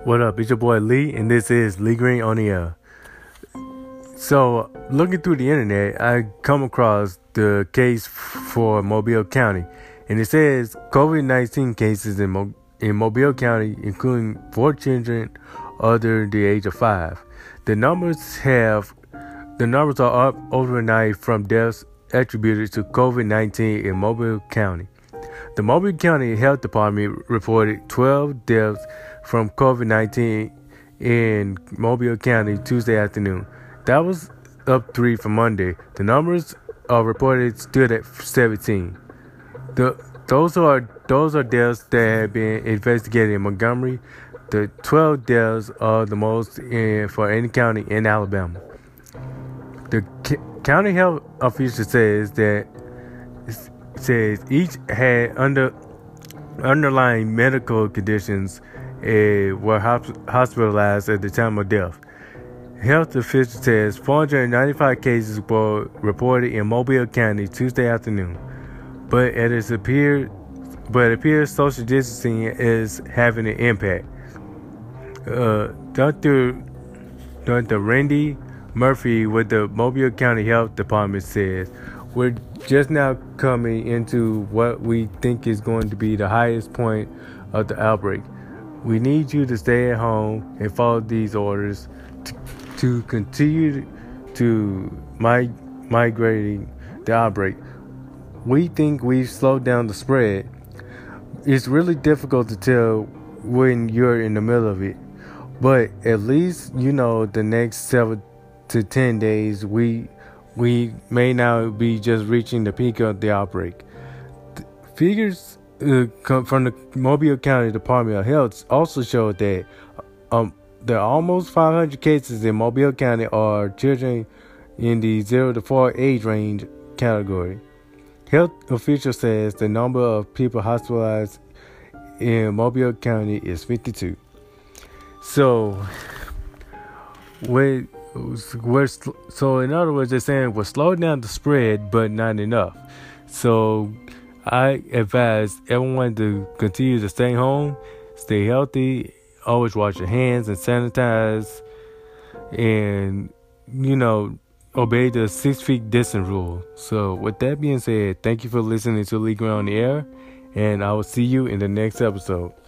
What up? It's your boy Lee, and this is Lee Green on the air. So, looking through the internet, I come across the case for Mobile County, and it says COVID-19 cases in Mobile County, including 4 children under the age of 5. The numbers are up overnight from deaths attributed to COVID-19 in Mobile County. The Mobile County Health Department reported 12 deaths from COVID-19 in Mobile County Tuesday afternoon. That was up 3 from Monday. The numbers reported stood at 17. Those are deaths that have been investigated in Montgomery. The 12 deaths are the most for any county in Alabama. The county health official says each had underlying medical conditions were hospitalized at the time of death. Health official says 495 cases were reported in Mobile County Tuesday afternoon, but it appears social distancing is having an impact. Dr. Randy Murphy with the Mobile County Health Department says, "We're just now coming into what we think is going to be the highest point of the outbreak. We need you to stay at home and follow these orders to continue to migrating the outbreak. We think we've slowed down the spread. It's really difficult to tell when you're in the middle of it, but at least the next 7 to 10 days we may now be just reaching the peak of the outbreak." Figures from the Mobile County Department of Health also show that there are almost 500 cases in Mobile County are children in the 0 to 4 age range category. Health official says the number of people hospitalized in Mobile County is 52. So in other words, they're saying we're slowing down the spread, but not enough. So I advise everyone to continue to stay home, stay healthy, always wash your hands and sanitize, and obey the 6 feet distance rule. So with that being said, thank you for listening to Lee Green on the air, and I will see you in the next episode.